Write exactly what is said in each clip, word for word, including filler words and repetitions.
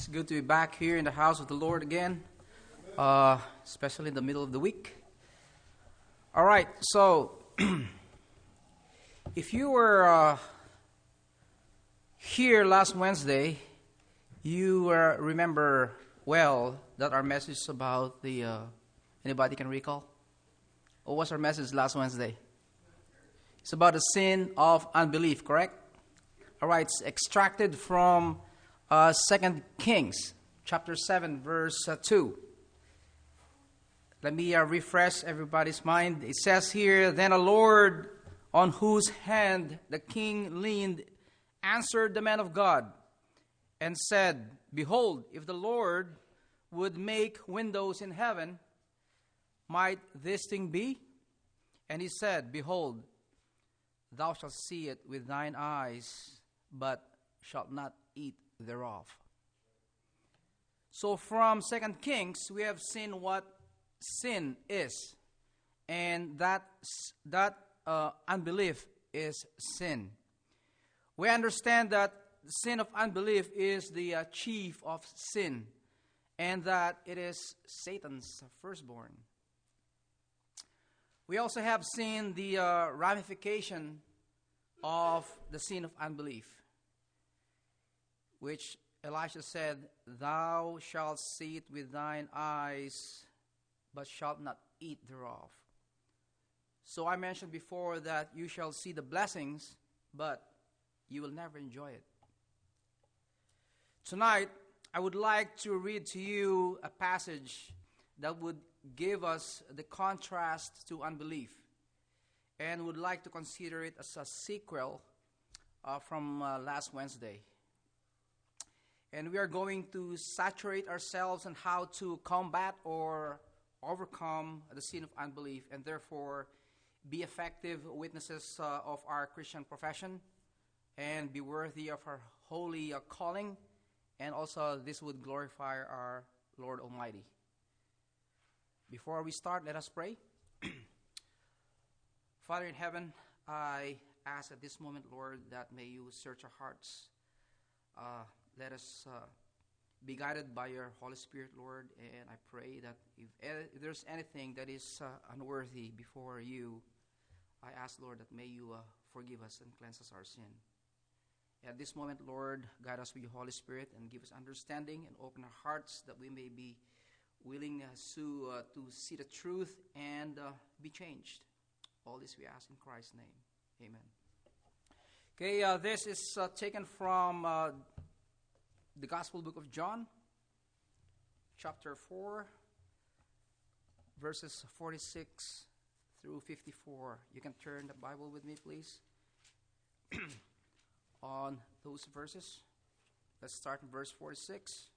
It's good to be back here in the house of the Lord again, uh, especially in the middle of the week. All right, so if you were uh, here last Wednesday, you uh, remember well that our message is about the, uh, anybody can recall? What was our message last Wednesday? It's about the sin of unbelief, correct? All right, it's extracted from uh, Second Kings, chapter seven, verse uh, two. Let me uh, refresh everybody's mind. It says here, "Then the Lord, on whose hand the king leaned, answered the man of God, and said, Behold, if the Lord would make windows in heaven, might this thing be? And he said, Behold, thou shalt see it with thine eyes, but shalt not eat thereof." So from Second Kings, we have seen what sin is, and that that uh, unbelief is sin. We understand that sin of unbelief is the uh, chief of sin, and that it is Satan's firstborn. We also have seen the uh, ramification of the sin of unbelief, which Elisha said, "Thou shalt see it with thine eyes, but shalt not eat thereof." So I mentioned before that you shall see the blessings, but you will never enjoy it. Tonight, I would like to read to you a passage that would give us the contrast to unbelief, and would like to consider it as a sequel uh, from uh, last Wednesday. And we are going to saturate ourselves on how to combat or overcome the sin of unbelief, and therefore be effective witnesses uh, of our Christian profession and be worthy of our holy uh, calling. And also this would glorify our Lord Almighty. Before we start, let us pray. Father in heaven, I ask at this moment, Lord, that may you search our hearts. Uh, let us uh, be guided by your Holy Spirit, Lord, and I pray that if, if there's anything that is uh, unworthy before you, I ask, Lord, that may you uh, forgive us and cleanse us our sin. At this moment, Lord, guide us with your Holy Spirit and give us understanding and open our hearts that we may be willing uh, to, uh, to see the truth and uh, be changed. All this we ask in Christ's name. Amen. Okay, uh, this is uh, taken from uh, the Gospel book of John, chapter four, verses forty-six through fifty-four. You can turn the Bible with me, please, on those verses. Let's start in verse forty-six.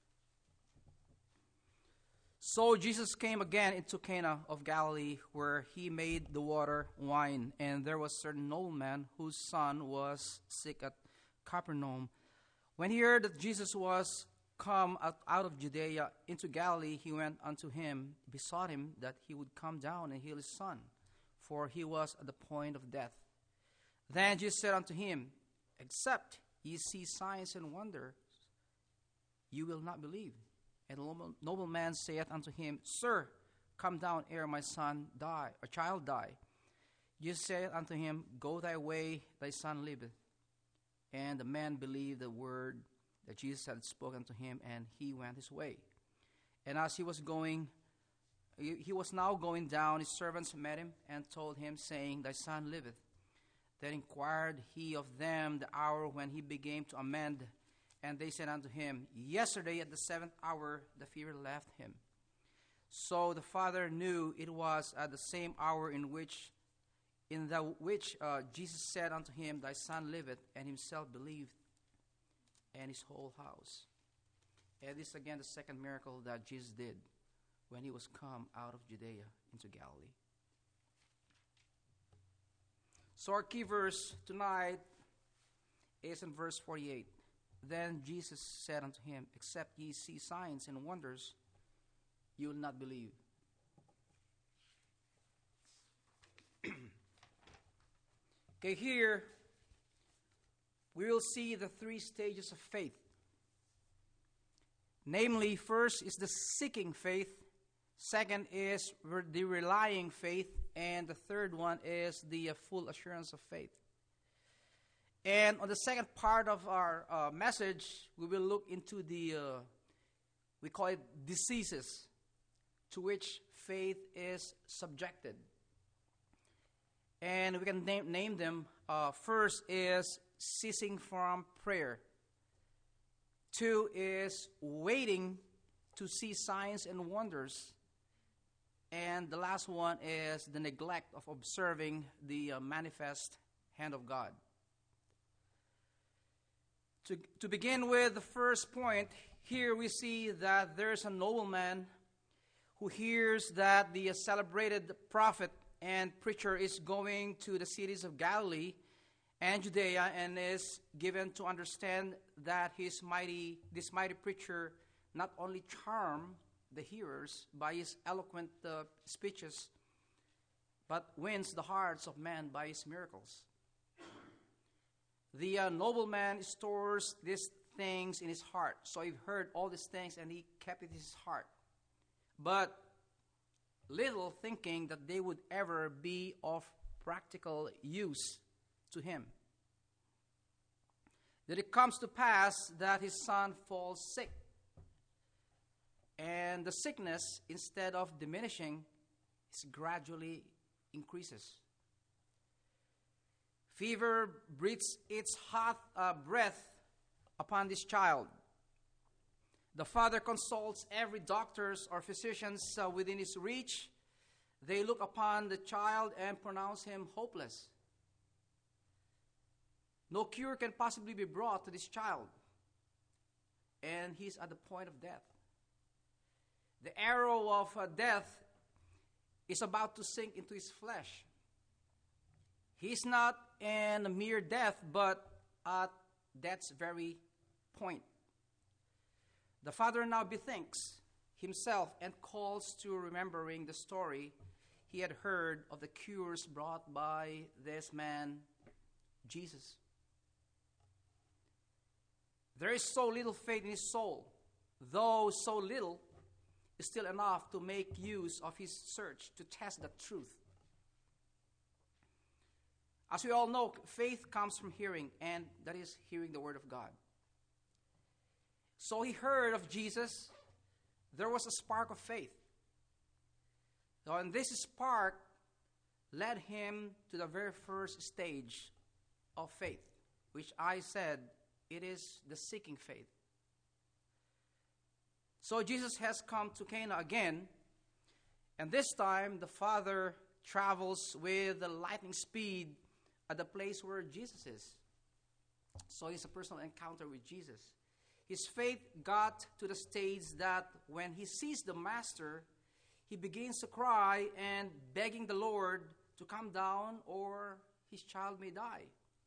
"So Jesus came again into Cana of Galilee, where he made the water wine. And there was a certain nobleman whose son was sick at Capernaum. When he heard that Jesus was come out, out of Judea into Galilee, he went unto him, besought him that he would come down and heal his son, for he was at the point of death. Then Jesus said unto him, Except ye see signs and wonders, you will not believe. And the nobleman saith unto him, Sir, come down ere my son die, or child die. Jesus saith unto him, Go thy way, thy son liveth. And the man believed the word that Jesus had spoken to him, and he went his way. And as he was going, he was now going down, his servants met him, and told him, saying, Thy son liveth. Then inquired he of them the hour when he began to amend. And they said unto him, Yesterday at the seventh hour the fever left him. So the father knew it was at the same hour in which in the which uh, Jesus said unto him, Thy son liveth, and himself believed, and his whole house. And this is again the second miracle that Jesus did when he was come out of Judea into Galilee. So our key verse tonight is in verse forty-eight. Then Jesus said unto him, Except ye see signs and wonders, you will not believe. Okay, here we will see the three stages of faith. Namely, first is the seeking faith, second is re- the relying faith, and the third one is the uh, full assurance of faith. And on the second part of our uh, message, we will look into the, uh, we call it diseases to which faith is subjected. And we can name, name them. Uh, first is ceasing from prayer. Two is waiting to see signs and wonders. And the last one is the neglect of observing the uh, manifest hand of God. To, to begin with the first point, here we see that there's a nobleman who hears that the uh, celebrated prophet and preacher is going to the cities of Galilee and Judea, and is given to understand that his mighty, this mighty preacher not only charm the hearers by his eloquent uh, speeches, but wins the hearts of men by his miracles. The uh, nobleman stores these things in his heart. So he heard all these things and he kept it in his heart. But little thinking that they would ever be of practical use to him. That it comes to pass that his son falls sick. And the sickness, instead of diminishing, is gradually increases. Fever breathes its hot uh, breath upon this child. The father consults every doctors or physicians uh, within his reach. They look upon the child and pronounce him hopeless. No cure can possibly be brought to this child, and he's at the point of death. The arrow of uh, death is about to sink into his flesh. He's not in a mere death, but at death's very point. The father now bethinks himself and calls to remembering the story he had heard of the cures brought by this man, Jesus. There is so little faith in his soul, though so little is still enough to make use of his search to test the truth. As we all know, faith comes from hearing, and that is hearing the word of God. So he heard of Jesus. There was a spark of faith. So, and this spark led him to the very first stage of faith, which I said it is the seeking faith. So Jesus has come to Cana again, and this time the father travels with the lightning speed at the place where Jesus is. So it's a personal encounter with Jesus. His faith got to the stage that when he sees the master, he begins to cry and begging the Lord to come down or his child may die.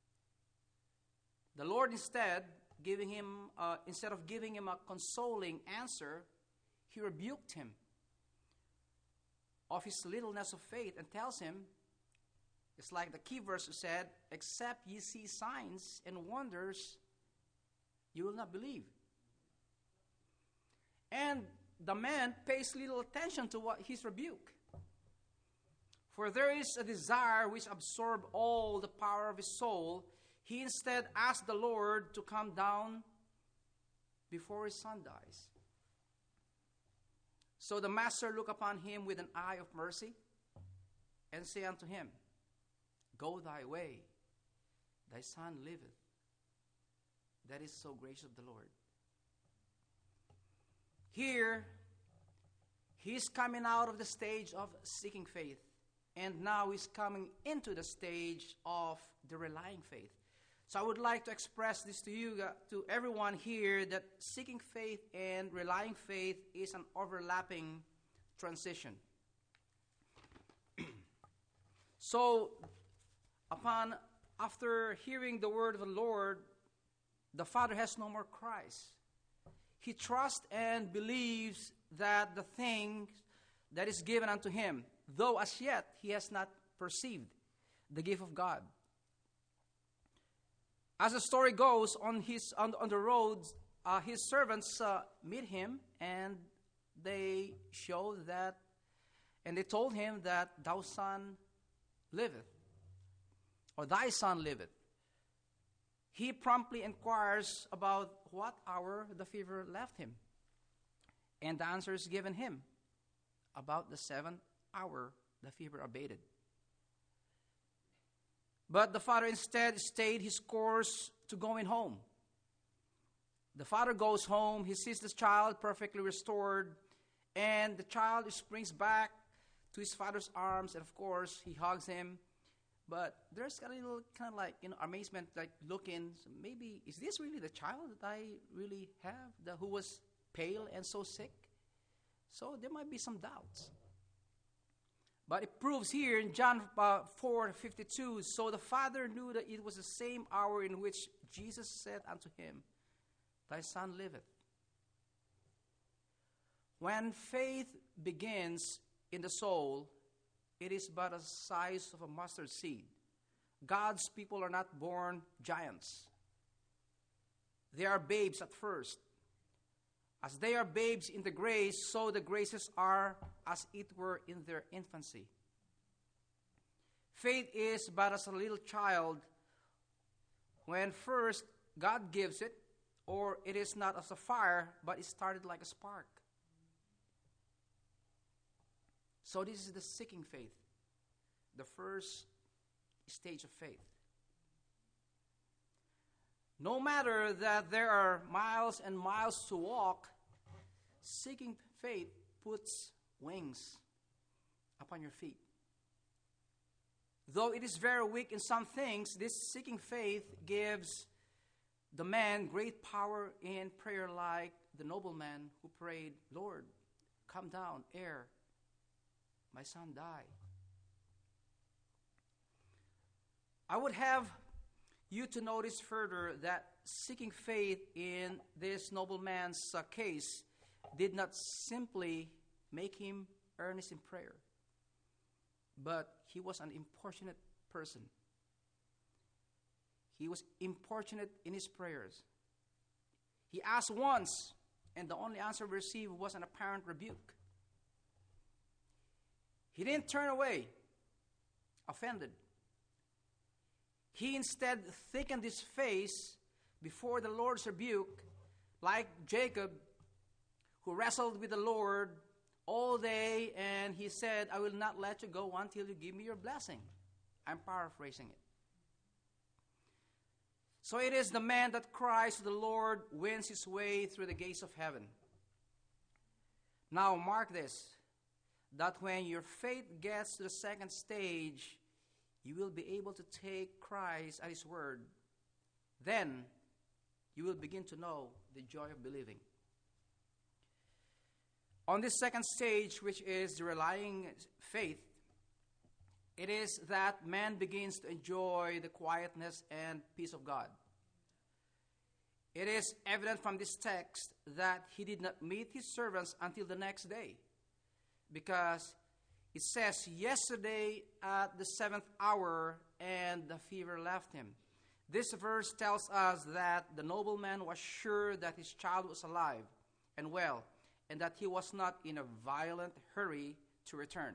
The Lord instead, giving him, uh, instead of giving him a consoling answer, he rebuked him of his littleness of faith and tells him, it's like the key verse said, except ye see signs and wonders, you will not believe. And the man pays little attention to what his rebuke. For there is a desire which absorbs all the power of his soul. He instead asked the Lord to come down before his son dies. So the master looked upon him with an eye of mercy and said unto him, go thy way, thy son liveth. That is so gracious of the Lord. Here, he's coming out of the stage of seeking faith, and now he's coming into the stage of the relying faith. So I would like to express this to you, uh, to everyone here, that seeking faith and relying faith is an overlapping transition. So, upon, after hearing the word of the Lord, the father has no more cries. He trusts and believes that the thing that is given unto him, though as yet he has not perceived the gift of God. As the story goes, on his on, on the road uh, his servants uh, meet him, and they show that, and they told him that thou son liveth, or thy son liveth. He promptly inquires about what hour the fever left him. And the answer is given him. About the seventh hour, the fever abated. But the father instead stayed his course to going home. The father goes home, he sees the child perfectly restored, and the child springs back to his father's arms, and of course, he hugs him. But there's a little kind of like, you know, amazement, like looking, so maybe, is this really the child that I really have, the, who was pale and so sick? So there might be some doubts. But it proves here in John uh, four fifty-two, so the father knew that it was the same hour in which Jesus said unto him, thy son liveth. When faith begins in the soul, it is but the size of a mustard seed. God's people are not born giants. They are babes at first. As they are babes in the grace, so the graces are as it were in their infancy. Faith is but as a little child when first God gives it, or it is not as a fire, but it started like a spark. So this is the seeking faith, the first stage of faith. No matter that there are miles and miles to walk, seeking faith puts wings upon your feet. Though it is very weak in some things, this seeking faith gives the man great power in prayer, like the nobleman who prayed, Lord, come down, ere my son die. I would have you to notice further that seeking faith in this nobleman's uh, case did not simply make him earnest in prayer, but he was an importunate person. He was importunate in his prayers. He asked once, and the only answer received was an apparent rebuke. He didn't turn away, offended. He instead thickened his face before the Lord's rebuke, like Jacob, who wrestled with the Lord all day, and he said, I will not let you go until you give me your blessing. I'm paraphrasing it. So it is the man that cries to the Lord wins his way through the gates of heaven. Now mark this, that when your faith gets to the second stage, you will be able to take Christ at his word. Then you will begin to know the joy of believing. On this second stage, which is the relying faith, it is that man begins to enjoy the quietness and peace of God. It is evident from this text that he did not meet his servants until the next day, because it says, yesterday at the seventh hour, and the fever left him. This verse tells us that the nobleman was sure that his child was alive and well, and that he was not in a violent hurry to return.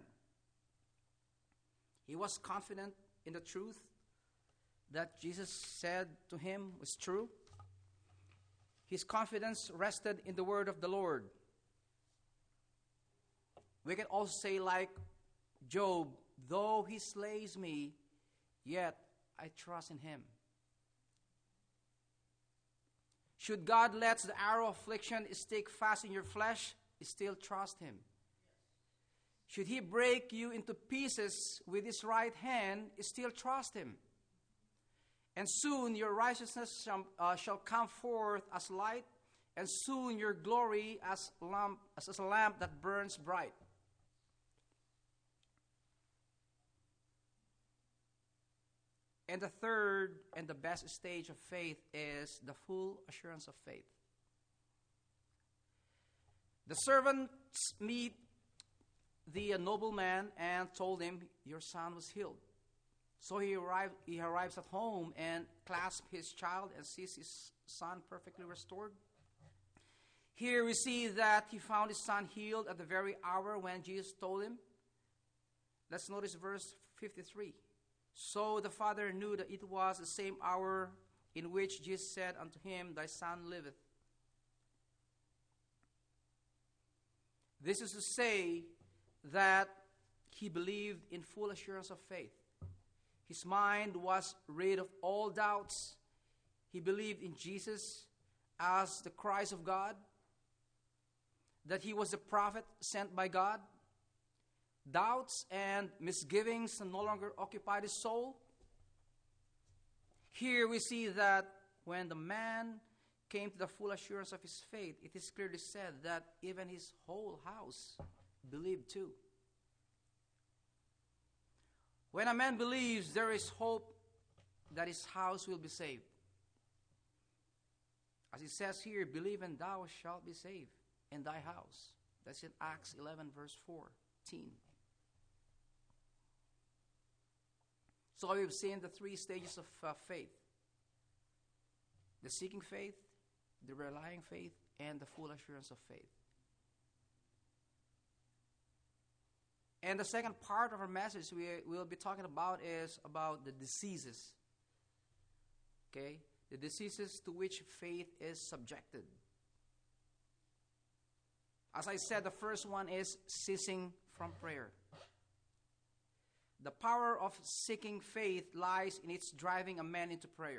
He was confident in the truth that Jesus said to him was true. His confidence rested in the word of the Lord. We can also say, like Job, though he slays me, yet I trust in him. Should God let the arrow of affliction stick fast in your flesh, still trust him. Should he break you into pieces with his right hand, still trust him. And soon your righteousness shall, uh, shall come forth as light, and soon your glory as, lamp, as a lamp that burns bright. And the third and the best stage of faith is the full assurance of faith. The servants meet the nobleman and told him, your son was healed. So he, arrived, he arrives at home and clasps his child and sees his son perfectly restored. Here we see that he found his son healed at the very hour when Jesus told him. Let's notice verse fifty-three. So the father knew that it was the same hour in which Jesus said unto him, Thy son liveth. This is to say that he believed in full assurance of faith. His mind was rid of all doubts. He believed in Jesus as the Christ of God, that he was the prophet sent by God. Doubts and misgivings no longer occupied his soul. Here we see that when the man came to the full assurance of his faith, it is clearly said that even his whole house believed too. When a man believes, there is hope that his house will be saved. As it says here, believe and thou shalt be saved in thy house. That's in Acts eleven verse fourteen. So we've seen the three stages of uh, faith. The seeking faith, the relying faith, and the full assurance of faith. And the second part of our message we will be talking about is about the diseases. Okay? The diseases to which faith is subjected. As I said, the first one is ceasing from prayer. The power of seeking faith lies in its driving a man into prayer.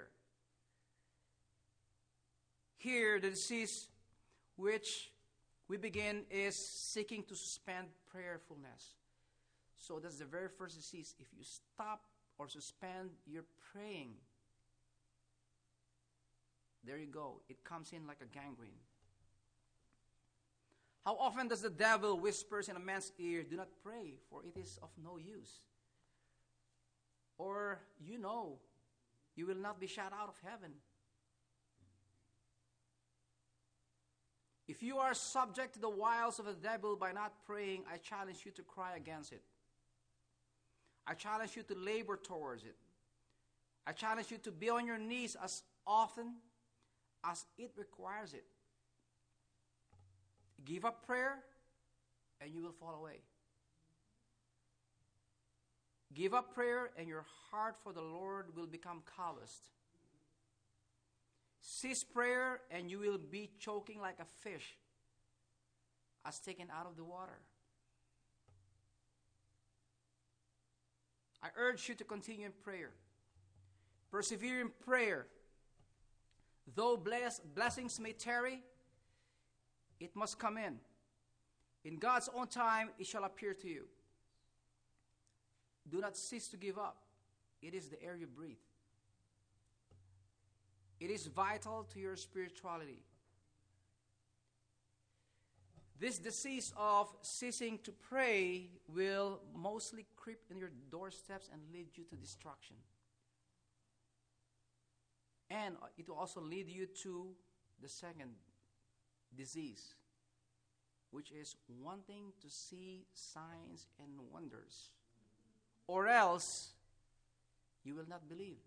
Here, the disease which we begin is seeking to suspend prayerfulness. So that's the very first disease. If you stop or suspend your praying, there you go. It comes in like a gangrene. How often does the devil whispers in a man's ear, do not pray, for it is of no use? Or, you know, you will not be shut out of heaven. If you are subject to the wiles of the devil by not praying, I challenge you to cry against it. I challenge you to labor towards it. I challenge you to be on your knees as often as it requires it. Give up prayer, and you will fall away. Give up prayer, and your heart for the Lord will become calloused. Cease prayer, and you will be choking like a fish as taken out of the water. I urge you to continue in prayer. Persevere in prayer. Though bless, blessings may tarry, it must come in. In God's own time, it shall appear to you. Do not cease to give up. It is the air you breathe. It is vital to your spirituality. This disease of ceasing to pray will mostly creep in your doorsteps and lead you to destruction. And it will also lead you to the second disease, which is wanting to see signs and wonders. Or else, you will not believe.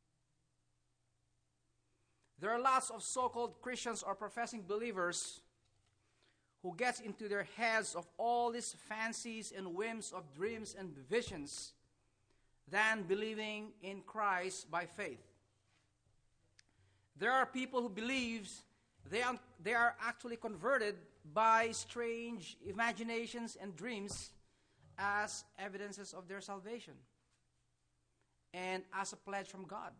There are lots of so-called Christians or professing believers who gets into their heads of all these fancies and whims of dreams and visions than believing in Christ by faith. There are people who believe they are, they are actually converted by strange imaginations and dreams as evidences of their salvation and as a pledge from God.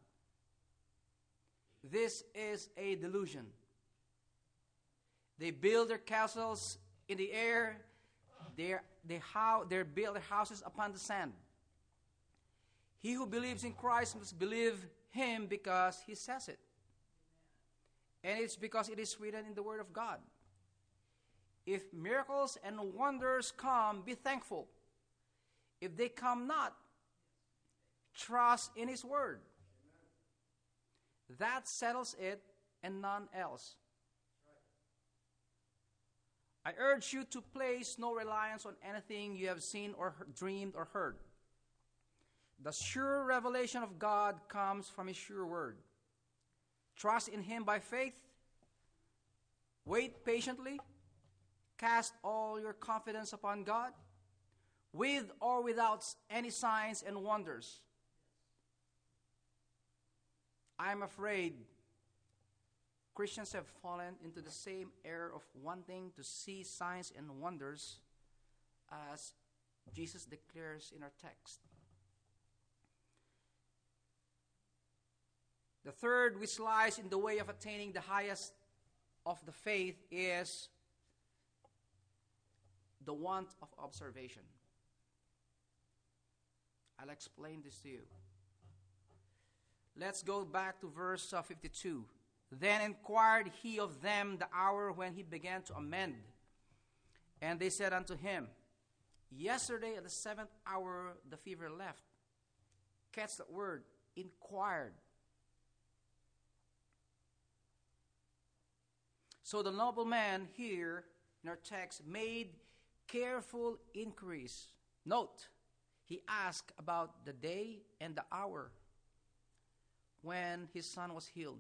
This is a delusion. They build their castles in the air. They they how they build their houses upon the sand. He who believes in Christ must believe him because he says it. And it's because it is written in the Word of God. If miracles and wonders come, be thankful. If they come not, trust in His Word. That settles it and none else. I urge you to place no reliance on anything you have seen or he- dreamed or heard. The sure revelation of God comes from His sure Word. Trust in Him by faith Wait patiently. Cast all your confidence upon God, with or without any signs and wonders. I'm afraid Christians have fallen into the same error of wanting to see signs and wonders as Jesus declares in our text. The third, which lies in the way of attaining the highest of the faith, is the want of observation. I'll explain this to you. Let's go back to verse uh, fifty-two. Then inquired he of them the hour when he began to amend. And they said unto him, Yesterday at the seventh hour the fever left. Catch that word, inquired. So the nobleman here in our text made careful inquiries. Note, he asked about the day and the hour when his son was healed.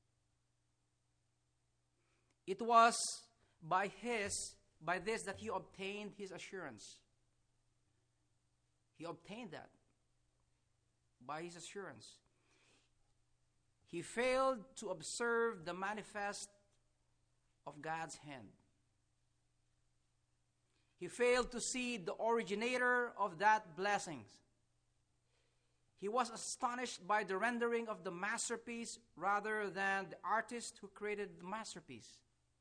It was by his, by this that he obtained his assurance. He obtained that by his assurance. He failed to observe the manifest of God's hand. He failed to see the originator of that blessings. He was astonished by the rendering of the masterpiece rather than the artist who created the masterpiece.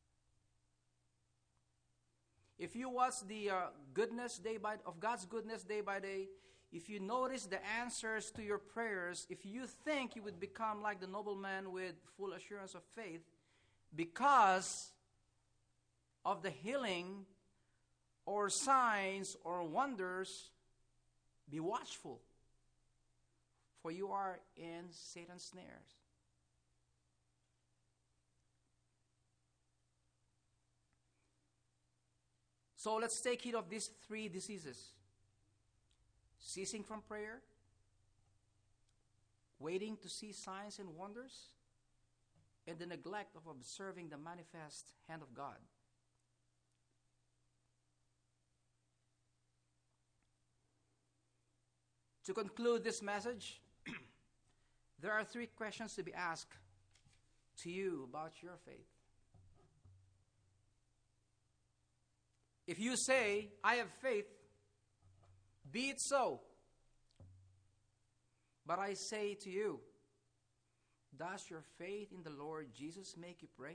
If you watch the uh, goodness day by of God's goodness day by day, if you notice the answers to your prayers, if you think you would become like the nobleman with full assurance of faith because of the healing or signs or wonders, be watchful, for you are in Satan's snares. So let's take heed of these three diseases: ceasing from prayer, waiting to see signs and wonders, and the neglect of observing the manifest hand of God. To conclude this message, there are three questions to be asked to you about your faith. If you say, I have faith, be it so. But I say to you, does your faith in the Lord Jesus make you pray?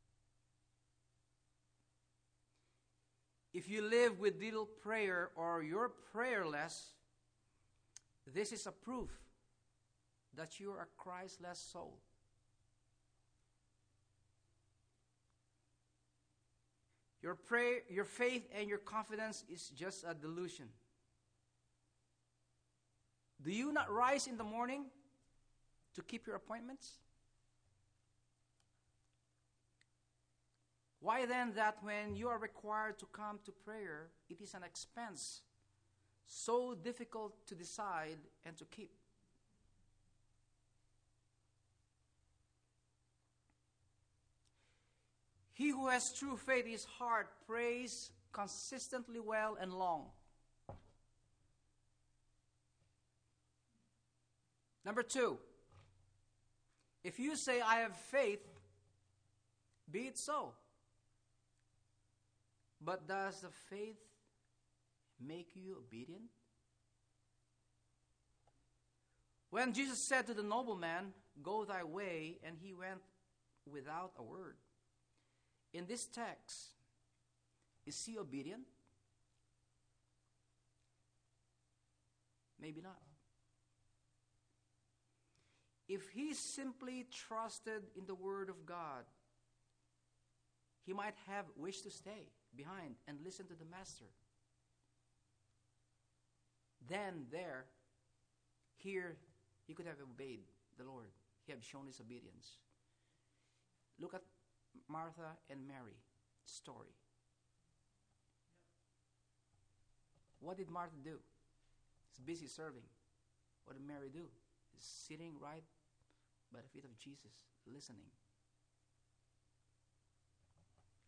If you live with little prayer or you're prayerless, this is a proof that you are a Christless soul. Your prayer, your faith and your confidence is just a delusion. Do you not rise in the morning to keep your appointments? Why then that when you are required to come to prayer, it is an expense so difficult to decide and to keep? He who has true faith in his heart prays consistently well and long. Number two, if you say, I have faith, be it so. But does the faith make you obedient? When Jesus said to the nobleman, go thy way, and he went without a word. In this text, is he obedient? Maybe not. If he simply trusted in the word of God, he might have wished to stay behind and listen to the master. Then there, here, he could have obeyed the Lord. He had shown his obedience. Look at Martha and Mary story. What did Martha do? She's busy serving. What did Mary do? She's sitting right by the feet of Jesus, listening.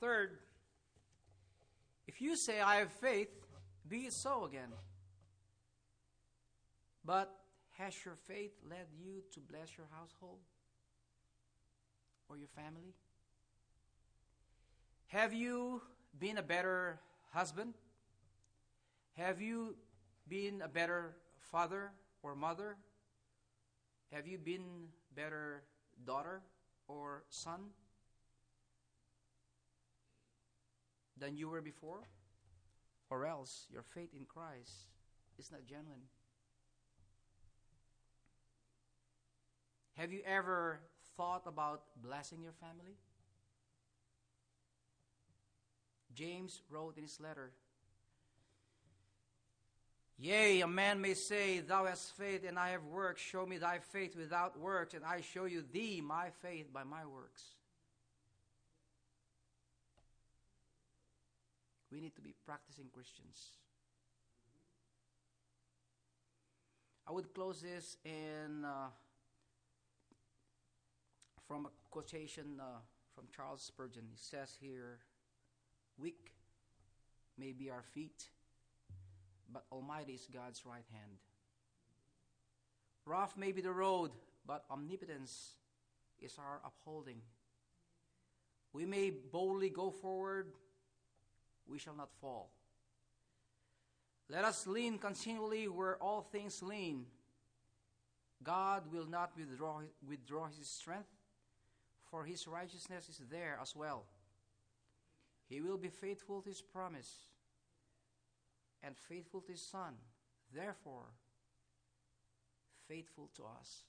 Third, if you say, I have faith, be it so again. But has your faith led you to bless your household or your family? Have you been a better husband? Have you been a better father or mother? Have you been better daughter or son than you were before? Or else your faith in Christ is not genuine. Have you ever thought about blessing your family? James wrote in his letter, Yea, a man may say, Thou hast faith, and I have works. Show me thy faith without works, and I show you thee my faith by my works. We need to be practicing Christians. I would close this in uh, from a quotation uh, from Charles Spurgeon. He says here, Weak may be our feet, but almighty is God's right hand. Rough may be the road, but omnipotence is our upholding. We may boldly go forward, we shall not fall. Let us lean continually where all things lean. God will not withdraw, withdraw his strength, for his righteousness is there as well. He will be faithful to his promise and faithful to his Son, therefore faithful to us.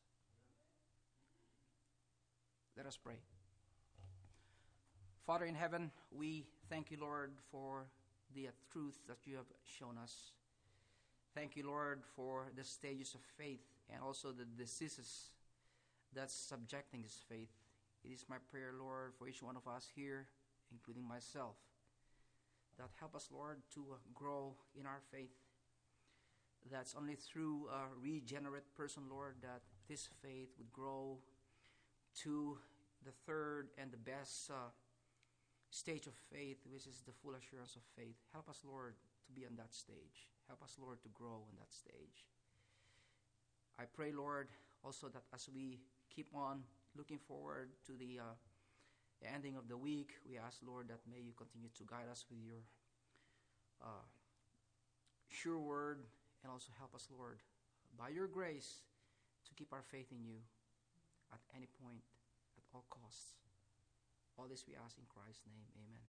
Let us pray. Father in heaven, we thank you, Lord, for the uh, truth that you have shown us. Thank you, Lord, for the stages of faith and also the diseases that's subjecting this faith. It is my prayer, Lord, for each one of us here, including myself, that help us, Lord, to uh, grow in our faith. That's only through a regenerate person, Lord, that this faith would grow to the third and the best uh, stage of faith, which is the full assurance of faith. Help us, Lord, to be on that stage. Help us, Lord, to grow on that stage. I pray, Lord, also that as we keep on looking forward to the uh, the ending of the week, we ask, Lord, that may you continue to guide us with your uh, sure word, and also help us, Lord, by your grace, to keep our faith in you at any point, at all costs. All this we ask in Christ's name. Amen.